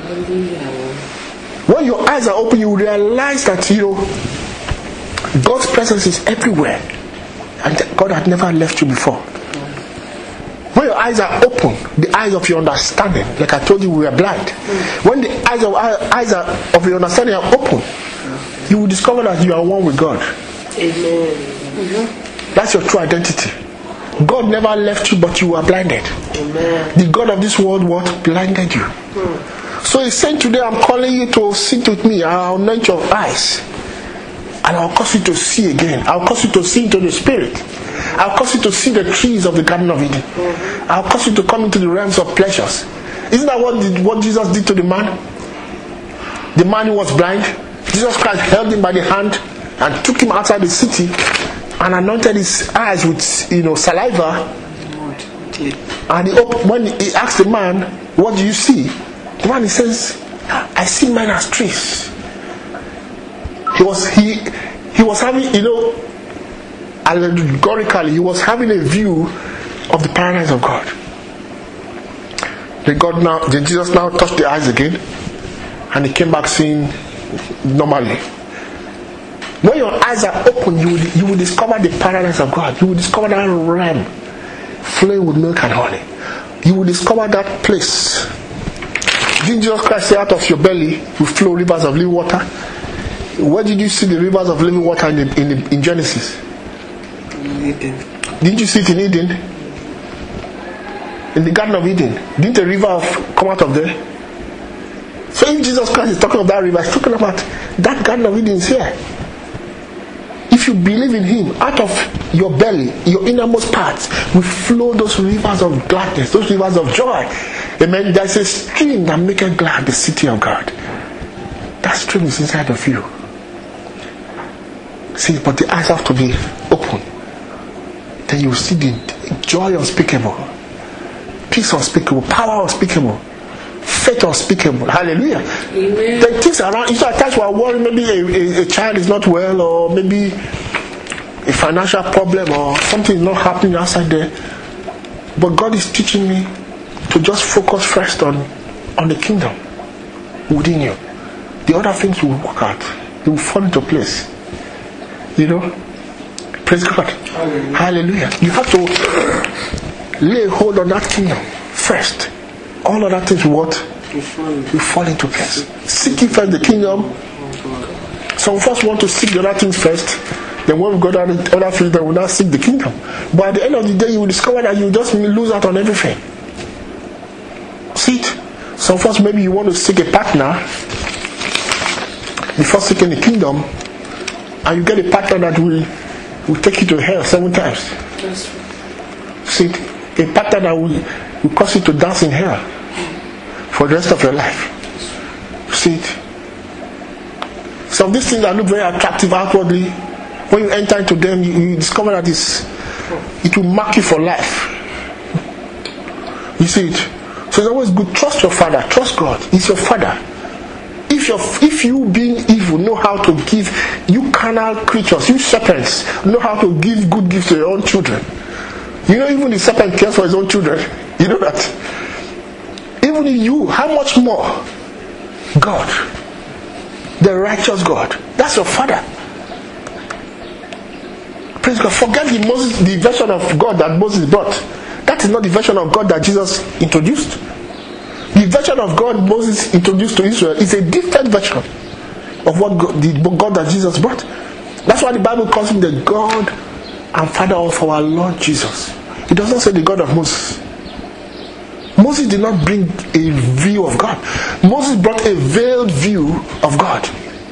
When your eyes are open, you will realize that, you know, God's presence is everywhere, and God had never left you before. When your eyes are open, the eyes of your understanding, like I told you, we are blind. When the eyes of eyes are, of your understanding are open, you will discover that you are one with God. Amen. Mm-hmm. That's your true identity. God never left you, but you were blinded. Amen. The God of this world what blinded you. Mm. So he's saying today, I'm calling you to sit with me. I'll anoint your eyes. And I'll cause you to see again. I'll cause you to see into the spirit. I'll cause you to see the trees of the Garden of Eden. Mm-hmm. I'll cause you to come into the realms of pleasures. Isn't that what, did, what Jesus did to the man? The man who was blind. Jesus Christ held him by the hand and took him outside the city and anointed his eyes with, you know, saliva. And he opened, when he asked the man, what do you see? The man, he says, I see men as trees. He was he he was having, you know, allegorically, he was having a view of the paradise of God. Then God now, then Jesus now touched the eyes again, and he came back seeing normally. When your eyes are open, you will, you will discover the paradise of God. You will discover that realm flowing with milk and honey. You will discover that place. Didn't Jesus Christ say, out of your belly will flow rivers of living water? Where did you see the rivers of living water in, the, in, the, in Genesis? Eden. Didn't you see it in Eden? In the Garden of Eden. Didn't a river of, come out of there? So if Jesus Christ is talking of that river, he's talking about that Garden of Eden is here. If you believe in him, out of your belly, your innermost parts, will flow those rivers of gladness, those rivers of joy. Amen. There's a stream that maketh glad the city of God. That stream is inside of you. See, but the eyes have to be open. Then you will see the joy unspeakable, peace unspeakable, power unspeakable, faith unspeakable. Hallelujah. Amen. The things around, you know, at times we are worried, maybe a, a, a child is not well, or maybe a financial problem, or something is not happening outside there. But God is teaching me to just focus first on, on the kingdom within you. The other things will work out. They will fall into place. You know? Praise God. Hallelujah. Hallelujah. You have to lay hold on that kingdom first. All other things will what? Will fall into place. Seek ye first the kingdom. Some of us want to seek the other things first. Then when we go down the other things, then we will not seek the kingdom. But at the end of the day, you will discover that you just lose out on everything. See it? Some of us, maybe you want to seek a partner before seeking the kingdom, and you get a partner that will, will take you to hell seven times. See it? A partner that will, will cause you to dance in hell for the rest of your life. See it? Some of these things that look very attractive outwardly, when you enter into them, you, you discover that it's, it will mark you for life. You see it? So it's always good. Trust your father. Trust God. He's your father. If you if you being evil know how to give, you carnal creatures, you serpents, know how to give good gifts to your own children. You know, even the serpent cares for his own children. You know that. Even you, how much more God, the righteous God, that's your father. Praise God. Forget the Moses, the version of God that Moses brought. That is not the version of God that Jesus introduced. The version of God Moses introduced to Israel is a different version of what God, the God that Jesus brought. That's why the Bible calls him the God and Father of our Lord Jesus. It does not say the God of Moses. Moses did not bring a view of God. Moses brought a veiled view of God.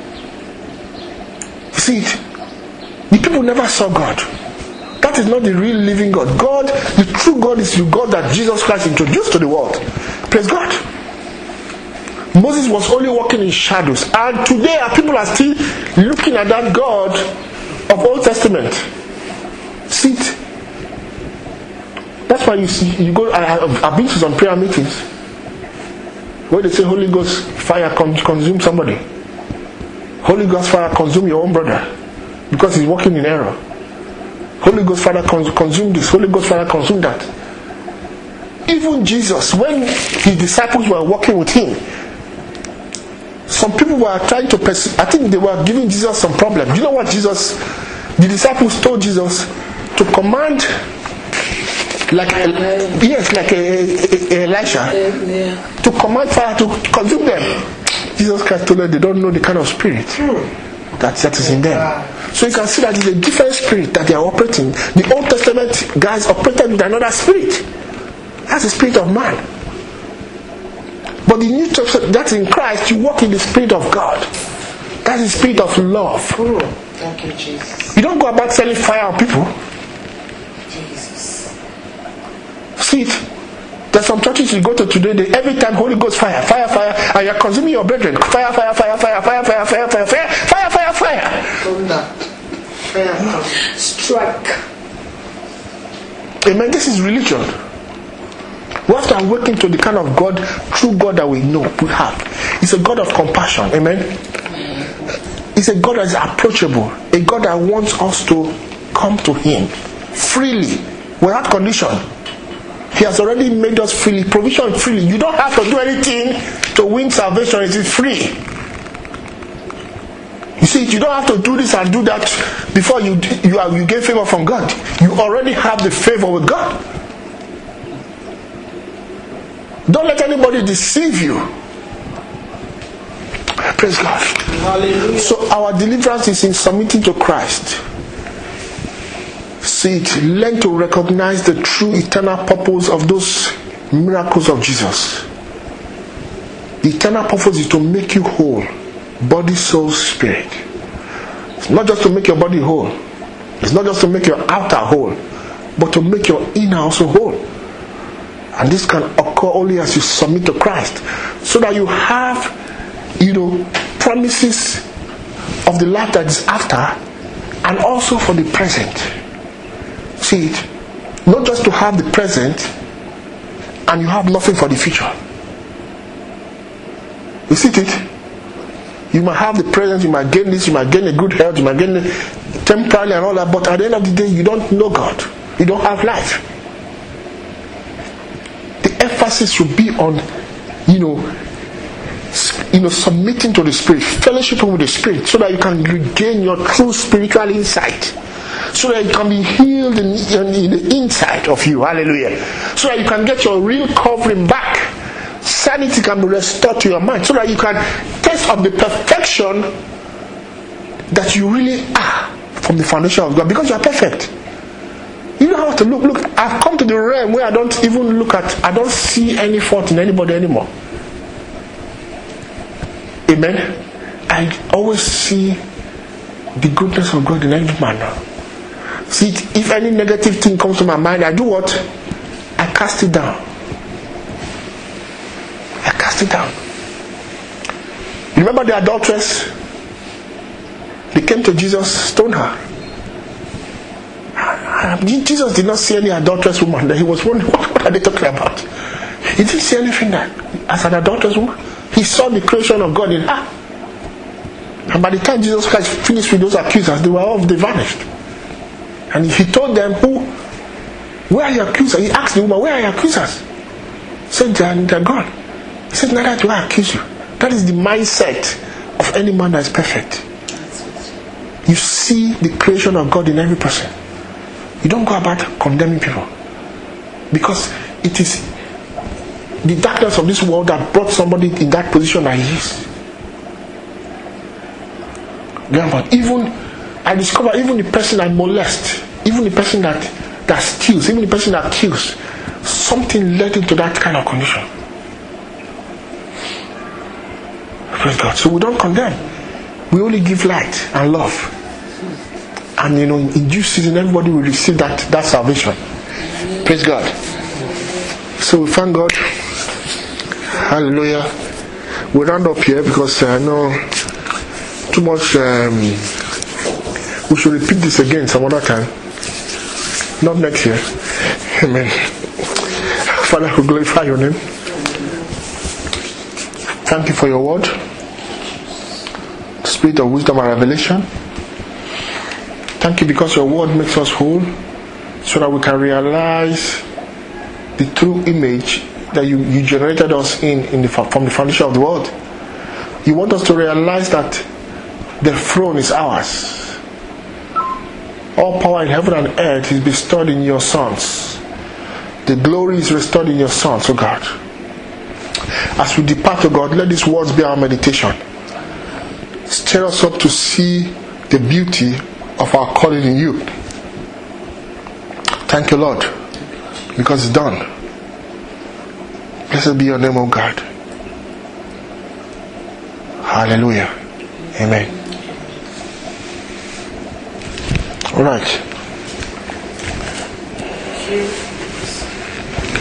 You see it? The people never saw God. That is not the real living God. God, the true God, is the God that Jesus Christ introduced to the world. Praise God. Moses was only walking in shadows. And today our people are still looking at that God of Old Testament. See it. That's why you see, you go, I, I've been to some prayer meetings where they say Holy Ghost fire consume somebody. Holy Ghost fire consume your own brother because he's walking in error. Holy Ghost fire consume this. Holy Ghost fire consume that. Even Jesus, when his disciples were walking with him, some people were trying to pursue. I think they were giving Jesus some problem. Do you know what Jesus, the disciples told Jesus to command, like a, yes, like a, a, a Elisha, to command fire to consume them. Jesus Christ told them they don't know the kind of spirit that, that is in them. So you can see that it's a different spirit that they are operating. The Old Testament guys operated with another spirit. That's the spirit of man. But the New Testament, that's in Christ, you walk in the spirit of God. That's the spirit of love. Oh, thank you, Jesus. You don't go about selling fire on people. Jesus. See it. There's some churches you go to today, they, every time Holy Ghost fire, fire, fire, and you're consuming your brethren. Fire, fire, fire, fire, fire, fire, fire, fire, fire, fire, fire, fire. Thunder. Fire. Strike. Amen. This is religion. We have to awaken to the kind of God, true God that we know, we have. It's a God of compassion. Amen. It's a God that is approachable. A God that wants us to come to Him freely, without condition. He has already made us freely, provision freely. You don't have to do anything to win salvation. It is free. You see, you don't have to do this and do that before you you, are, you get favor from God. You already have the favor with God. Don't let anybody deceive you. Praise God. Hallelujah. So our deliverance is in submitting to Christ. See it. Learn to recognize the true eternal purpose of those miracles of Jesus. The eternal purpose is to make you whole. Body, soul, spirit. It's not just to make your body whole. It's not just to make your outer whole, but to make your inner also whole. And this can occur only as you submit to Christ, so that you have, you know, promises of the life that is after, and also for the present. See it. Not just to have the present and you have nothing for the future. You see it? You might have the present, you might gain this, you might gain a good health, you might gain it temporarily and all that, but at the end of the day, you don't know God. You don't have life. The emphasis should be on, you know, you know, submitting to the Spirit, fellowshipping with the Spirit, so that you can regain your true spiritual insight. So that you can be healed in, in, in the inside of you. Hallelujah. So that you can get your real covering back. Sanity can be restored to your mind. So that you can taste of the perfection that you really are from the foundation of God. Because you are perfect. You don't have to look. Look, I've come to the realm where I don't even look at, I don't see any fault in anybody anymore. Amen. I always see the goodness of God in every man. See, if any negative thing comes to my mind, I do what? I cast it down. I cast it down. Remember the adulteress? They came to Jesus, stoned her. Jesus did not see any adulterous woman. He was wondering, what are they talking about? He didn't see anything that, as an adulterous woman. He saw the creation of God in her. And by the time Jesus Christ finished with those accusers, they were all, they vanished. And he told them, who, where are your accusers? He asked the woman, where are your accusers? He said, they are, they are gone. He said, neither do I accuse you. That is the mindset of any man that is perfect. You see the creation of God in every person. You don't go about condemning people. Because it is the darkness of this world that brought somebody in that position that he is. Yeah, but even I discover even the person that molests, even the person that, that steals, even the person that kills, something led into that kind of condition. Praise God. So we don't condemn. We only give light and love. And you know, in due season, everybody will receive that, that salvation. Praise God. So we thank God. Hallelujah. we'll round up here because I know too much. Um, we should repeat this again some other time. Not next year. Amen. Father, we glorify your name. Thank you for your word. Spirit of wisdom and revelation. Thank you because your word makes us whole, so that we can realize the true image that you, you generated us in, in the, from the foundation of the world. You want us to realize that the throne is ours. All power in heaven and earth is bestowed in your sons. The glory is restored in your sons, O God. As we depart, O God, let these words be our meditation. Stir us up to see the beauty of our calling in you. Thank you, Lord, because it's done. Blessed be your name, O God. Hallelujah. Amen. All right.